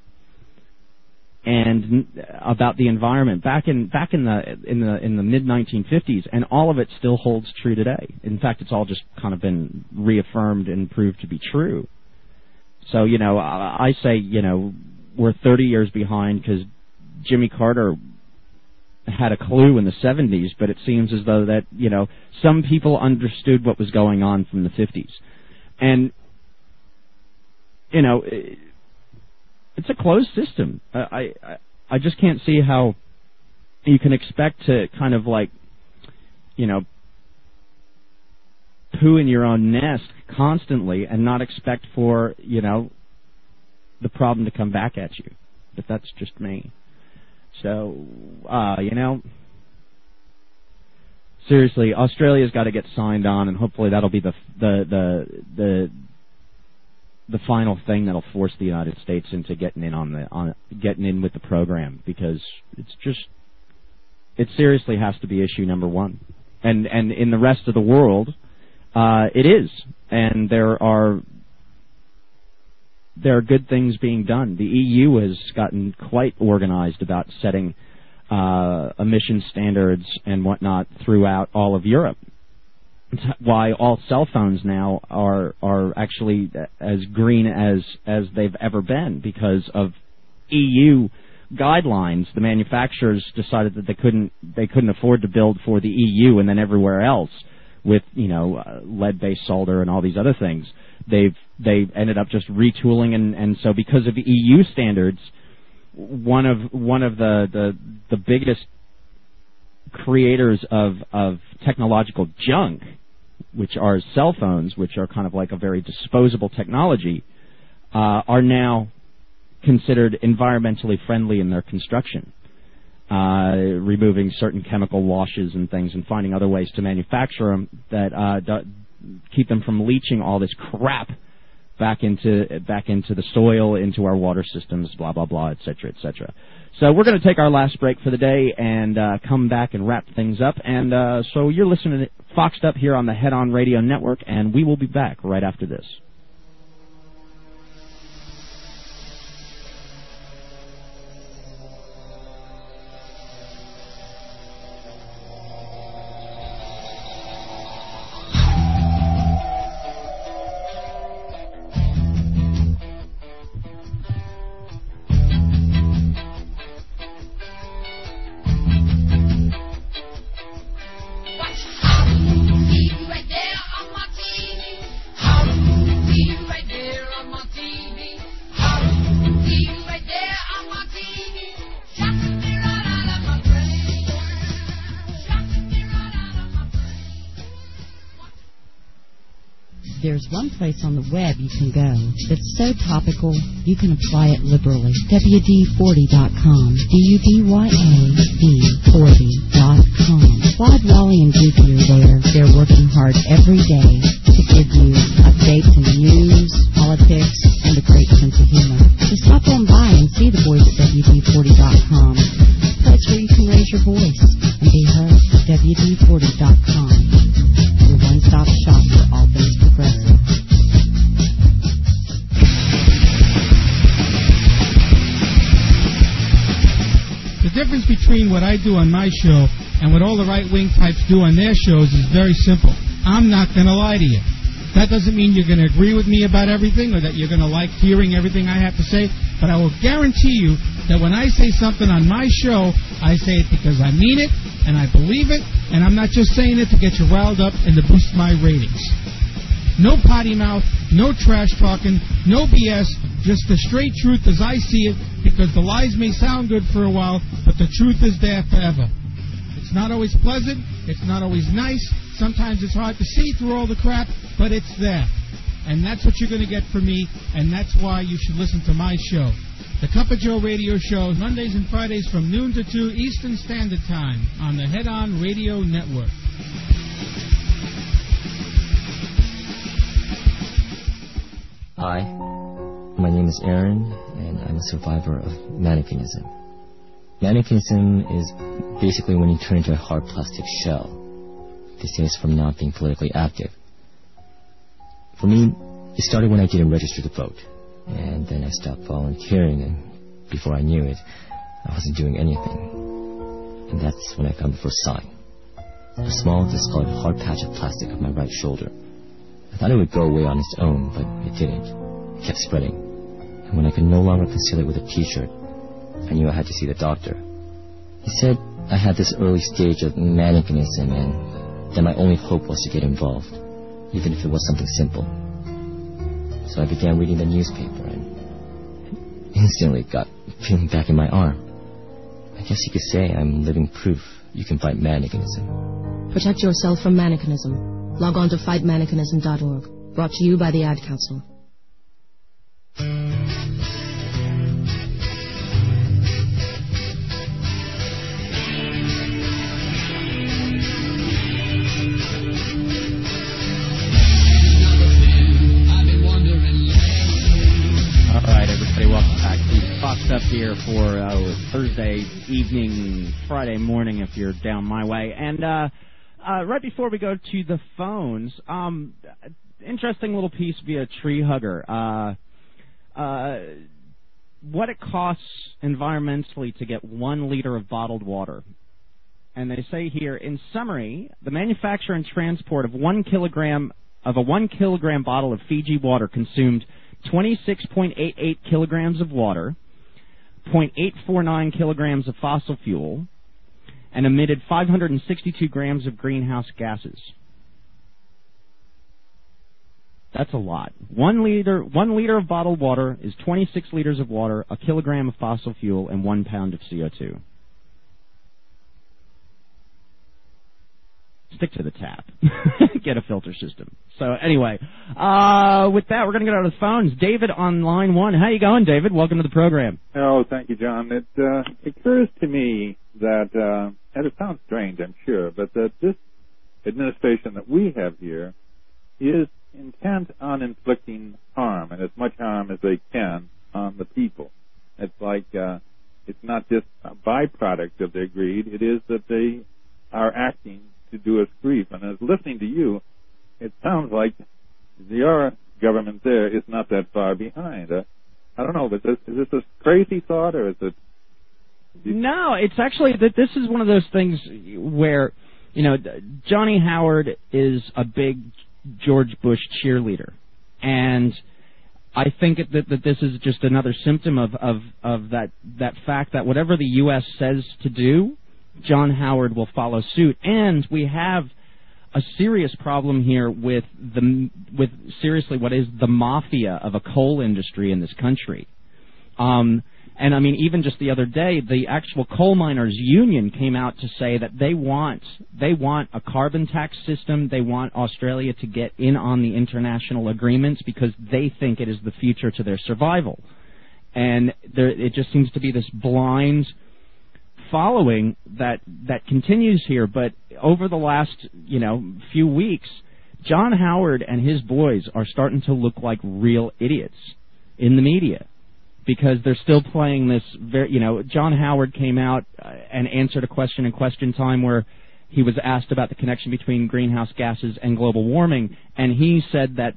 and about the environment back in the mid 1950s, and all of it still holds true today. In fact, it's all just kind of been reaffirmed and proved to be true. So I say we're 30 years behind because Jimmy Carter had a clue in the 70s, but it seems as though that, some people understood what was going on from the 50s. And, it's a closed system. I just can't see how you can expect to kind of like, poo in your own nest constantly and not expect for, the problem to come back at you. But that's just me. So, seriously, Australia's got to get signed on, and hopefully that'll be the final thing that'll force the United States into getting in with the program, because it seriously has to be issue number one, and in the rest of the world, it is, and there are good things being done. The EU has gotten quite organized about setting emission standards and whatnot throughout all of Europe. It's why all cell phones now are actually as green as they've ever been, because of EU guidelines. The manufacturers decided that they couldn't afford to build for the EU and then everywhere else with lead-based solder and all these other things. They ended up just retooling, and so because of EU standards, one of the biggest creators of technological junk, which are cell phones, which are kind of like a very disposable technology, are now considered environmentally friendly in their construction, removing certain chemical washes and things and finding other ways to manufacture them that keep them from leaching all this crap back into the soil, into our water systems, blah, blah, blah, et cetera, et cetera. So we're going to take our last break for the day and come back and wrap things up. And so you're listening to Foxed Up here on the Head On Radio Network, and we will be back right after this. There's one place on the web you can go that's so topical you can apply it liberally. WD40.com. DUDYAD40.com. Claude, Wally, and Goofy are there. They're working hard every day to give you updates in the news, politics, and a great sense of humor. So stop on by and see the boys at WD40.com. A place where you can raise your voice and be heard. WD40.com. Your one-stop shop for all things progressive. The difference between what I do on my show and what all the right-wing types do on their shows is very simple. I'm not going to lie to you. That doesn't mean you're going to agree with me about everything or that you're going to like hearing everything I have to say, but I will guarantee you that when I say something on my show, I say it because I mean it and I believe it, and I'm not just saying it to get you riled up and to boost my ratings. No potty mouth, no trash talking, no BS, just the straight truth as I see it, because the lies may sound good for a while, but the truth is there forever. It's not always pleasant, it's not always nice, sometimes it's hard to see through all the crap, but it's there. And that's what you're going to get from me, and that's why you should listen to my show. The Cup of Joe radio show, Mondays and Fridays from noon to 2 Eastern Standard Time on the Head On Radio Network. Hi, my name is Aaron, and I'm a survivor of mannequinism. Mannequinism is basically when you turn into a hard plastic shell. They say it's from not being politically active. For me, it started when I didn't register to vote, and then I stopped volunteering, and before I knew it, I wasn't doing anything. And that's when I found the first sign. A small, discolored hard patch of plastic on my right shoulder. I thought it would go away on its own, but it didn't. It kept spreading. And when I could no longer conceal it with a t-shirt, I knew I had to see the doctor. He said I had this early stage of manichanism, and then my only hope was to get involved, even if it was something simple. So I began reading the newspaper and instantly got feeling back in my arm. I guess you could say I'm living proof you can fight manichanism. Protect yourself from manichanism. Log on to fightmanichanism.org. Brought to you by the Ad Council. All right, everybody, welcome back to Boxed Up here for Thursday evening, Friday morning if you're down my way. And right before we go to the phones, interesting little piece via Tree Hugger. What it costs environmentally to get 1 liter of bottled water. And they say here, in summary, the manufacture and transport of 1 kilogram bottle of Fiji water consumed 26.88 kilograms of water, 0.849 kilograms of fossil fuel, and emitted 562 grams of greenhouse gases. That's a lot. 1 liter of bottled water is 26 liters of water, a kilogram of fossil fuel, and 1 pound of CO2. Stick to the tap. Get a filter system. So anyway, with that, we're going to get out of the phones. David on line 1. How you going, David? Welcome to the program. Oh, thank you, John. It occurs to me that, and it sounds strange, I'm sure, but that this administration that we have here is intent on inflicting harm, and as much harm as they can, on the people. It's like it's not just a byproduct of their greed, it is that they are acting to do us grief. And as listening to you, it sounds like your government there is not that far behind. I don't know, but is this a crazy thought, or is it... No, it's actually that this is one of those things where, you know, Johnny Howard is a big George Bush cheerleader, and I think that this is just another symptom of that fact that whatever the U.S. says to do, John Howard will follow suit. And we have a serious problem here with seriously what is the mafia of a coal industry in this country. And I mean, even just the other day, the actual coal miners union came out to say that they want a carbon tax system. They want Australia to get in on the international agreements because they think it is the future to their survival. And it just seems to be this blind following that continues here. But over the last, few weeks, John Howard and his boys are starting to look like real idiots in the media, because they're still playing this John Howard came out and answered a question in Question Time where he was asked about the connection between greenhouse gases and global warming, and he said that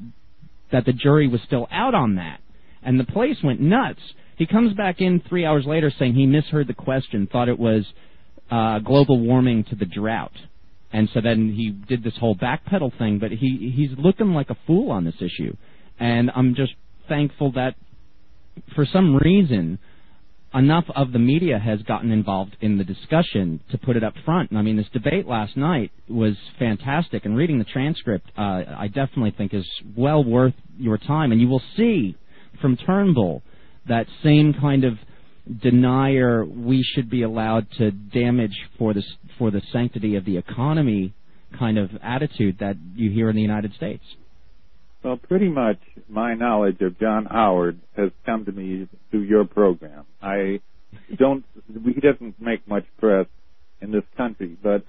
the jury was still out on that, and the place went nuts. He comes back in 3 hours later saying he misheard the question, thought it was global warming to the drought. And so then he did this whole backpedal thing, but he's looking like a fool on this issue. And I'm just thankful that for some reason enough of the media has gotten involved in the discussion to put it up front. And I mean, this debate last night was fantastic, and reading the transcript I definitely think is well worth your time. And you will see from Turnbull that same kind of denier we should be allowed to damage for the sanctity of the economy kind of attitude that you hear in the United States. Well, pretty much my knowledge of John Howard has come to me through your program. He doesn't make much press in this country, but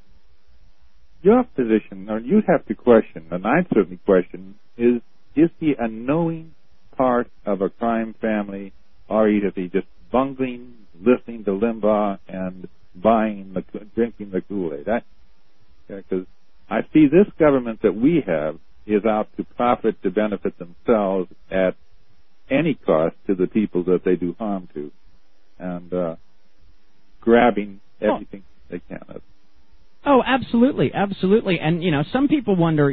your position, or you have to question, and I certainly question, is he a knowing part of a crime family, or is he just bungling, listening to Limbaugh and drinking the Kool-Aid? Because I see this government that we have is out to profit, to benefit themselves at any cost to the people that they do harm to, and grabbing everything they can. Oh, absolutely, absolutely. And some people wonder,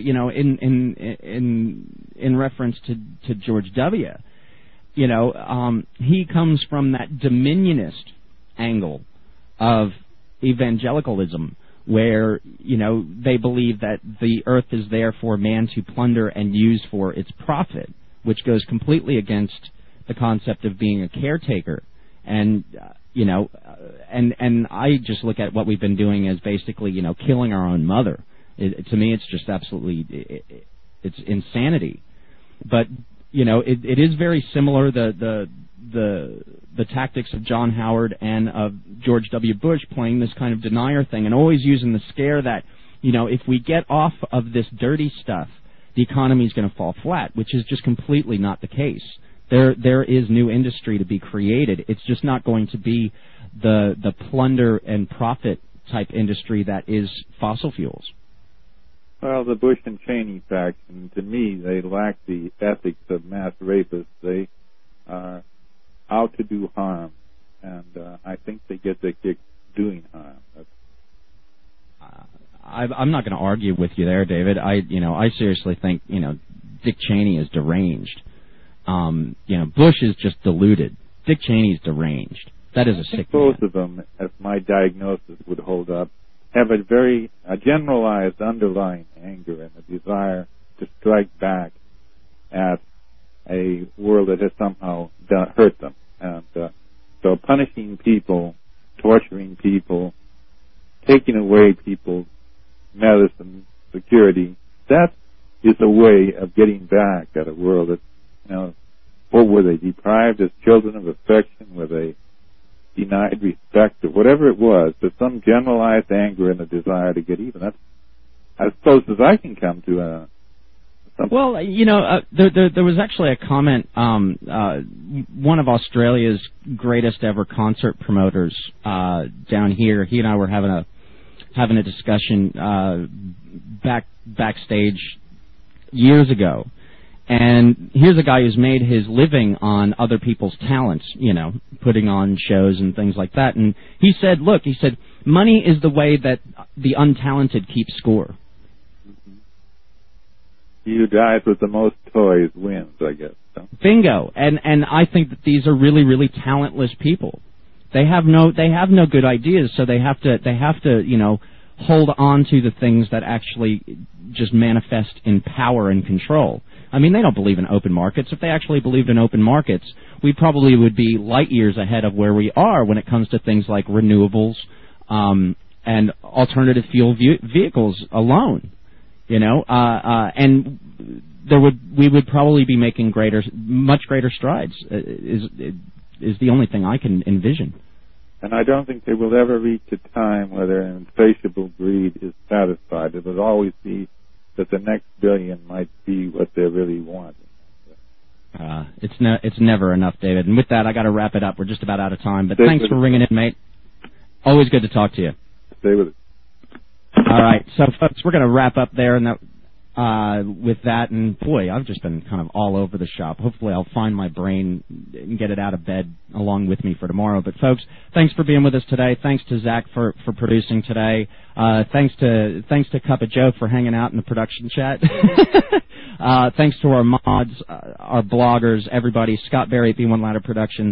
in reference to George W. He comes from that dominionist angle of evangelicalism, where, you know, they believe that the earth is there for man to plunder and use for its profit, which goes completely against the concept of being a caretaker. And, you know, and I just look at what we've been doing as basically, you know, killing our own mother. To me, it's just absolutely, it's insanity. But, you know, it is very similar, the tactics of John Howard and of George W. Bush playing this kind of denier thing and always using the scare that, you know, if we get off of this dirty stuff, the economy is going to fall flat, which is just completely not the case. There is new industry to be created. It's just not going to be the plunder and profit type industry that is fossil fuels. Well, the Bush and Cheney faction, to me, they lack the ethics of mass rapists. They are out to do harm, and I think they get their kick doing harm. I'm not going to argue with you there, David. I seriously think, you know, Dick Cheney is deranged. You know, Bush is just deluded. Dick Cheney is deranged. That is a sick man. Both of them, as my diagnosis would hold up, have a generalized underlying anger and a desire to strike back at a world that has somehow hurt them. And so punishing people, torturing people, taking away people's medicine, security, that is a way of getting back at a world that, you know, what were they, deprived as children of affection? Were they denied respect or whatever it was? There's some generalized anger and a desire to get even. That's as close as I can come to Well, you know, there was actually a comment, one of Australia's greatest ever concert promoters down here, he and I were having a discussion backstage years ago. And here's a guy who's made his living on other people's talents, you know, putting on shows and things like that. And he said, look, money is the way that the untalented keep score. He who dies with the most toys wins, I guess. So. Bingo. And I think that these are really, really talentless people. They have no good ideas, so they have to, you know, hold on to the things that actually just manifest in power and control. I mean, they don't believe in open markets. If they actually believed in open markets, we probably would be light years ahead of where we are when it comes to things like renewables and alternative fuel vehicles alone. You know, and we would probably be making much greater strides. Is the only thing I can envision. And I don't think they will ever reach a time where their insatiable greed is satisfied. It will always be that the next billion might be what they really want. It's never enough, David. And with that, I got to wrap it up. We're just about out of time. But thanks for ringing in, mate. Always good to talk to you. Stay with it. All right, so folks, we're going to wrap up there and with that. And boy, I've just been kind of all over the shop. Hopefully, I'll find my brain and get it out of bed along with me for tomorrow. But folks, thanks for being with us today. Thanks to Zach for producing today. Thanks to Cup of Joe for hanging out in the production chat. Thanks to our mods, our bloggers, everybody. Scott Berry at B1 Ladder Productions.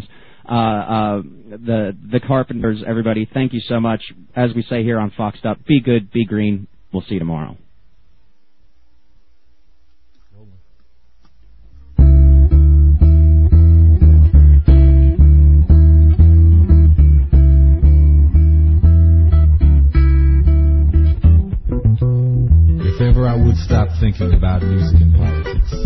The Carpenters, everybody, thank you so much. As we say here on Foxed Up, be good, be green. We'll see you tomorrow. If ever I would stop thinking about music and politics,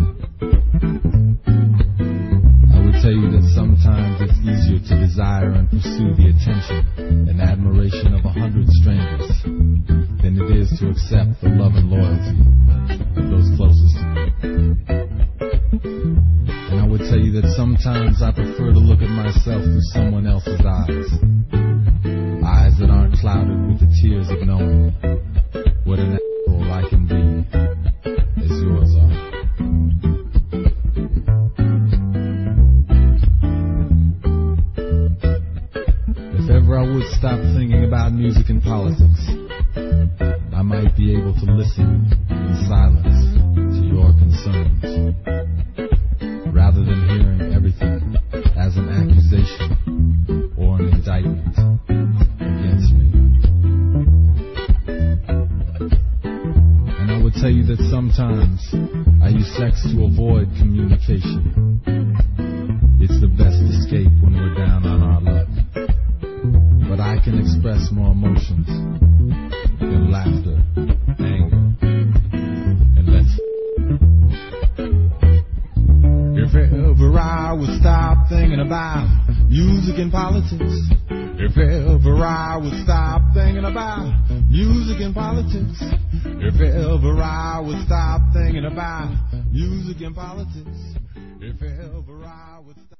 tell you that sometimes it's easier to desire and pursue the attention and admiration of 100 strangers than it is to accept the love and loyalty of those closest to me. And I would tell you that sometimes I prefer to look at myself through someone else's eyes that aren't clouded with the tears of knowing what an asshole I can be as yours are. If ever I would stop thinking about music and politics, I might be able to listen in silence to your concerns, rather than hearing everything as an accusation or an indictment against me. tell you that sometimes I use sex to avoid communication. It's the best escape when we're down on our luck. But I can express more emotions than laughter, anger, and let's. If ever I would stop thinking about music and politics, if ever I would stop thinking about music and politics, if ever I would stop thinking about music and politics, if ever I would stop.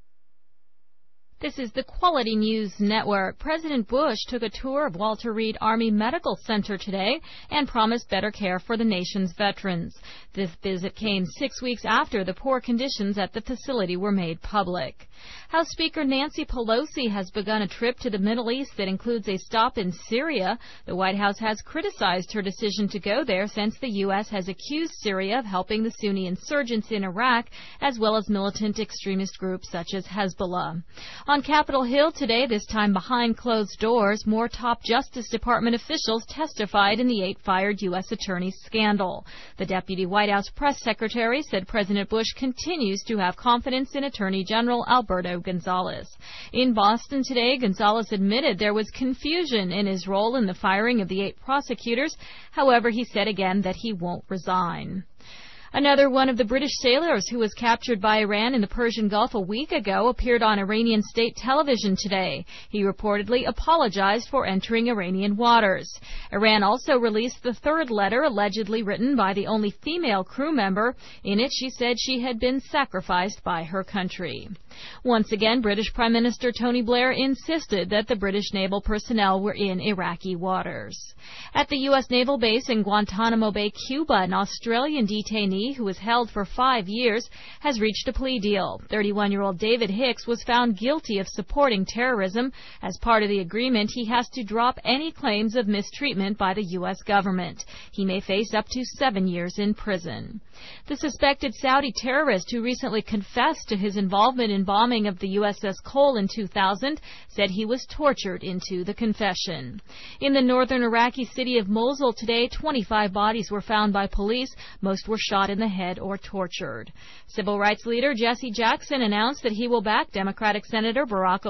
This is the Quality News Network. President Bush took a tour of Walter Reed Army Medical Center today and promised better care for the nation's veterans. This visit came 6 weeks after the poor conditions at the facility were made public. House Speaker Nancy Pelosi has begun a trip to the Middle East that includes a stop in Syria. The White House has criticized her decision to go there since the U.S. has accused Syria of helping the Sunni insurgents in Iraq, as well as militant extremist groups such as Hezbollah. On Capitol Hill today, this time behind closed doors, more top Justice Department officials testified in the 8 fired U.S. attorneys scandal. The deputy White House press secretary said President Bush continues to have confidence in Attorney General Alberto Gonzales. In Boston today, Gonzales admitted there was confusion in his role in the firing of the 8 prosecutors. However, he said again that he won't resign. Another one of the British sailors who was captured by Iran in the Persian Gulf a week ago appeared on Iranian state television today. He reportedly apologized for entering Iranian waters. Iran also released the 3rd letter allegedly written by the only female crew member. In it, she said she had been sacrificed by her country. Once again, British Prime Minister Tony Blair insisted that the British naval personnel were in Iraqi waters. At the U.S. naval base in Guantanamo Bay, Cuba, an Australian detainee who was held for 5 years has reached a plea deal. 31-year-old David Hicks was found guilty of supporting terrorism. As part of the agreement, he has to drop any claims of mistreatment by the U.S. government. He may face up to 7 years in prison. The suspected Saudi terrorist who recently confessed to his involvement in bombing of the USS Cole in 2000 said he was tortured into the confession. In the northern Iraqi city of Mosul today, 25 bodies were found by police. Most were shot in the head or tortured. Civil rights leader Jesse Jackson announced that he will back Democratic Senator Barack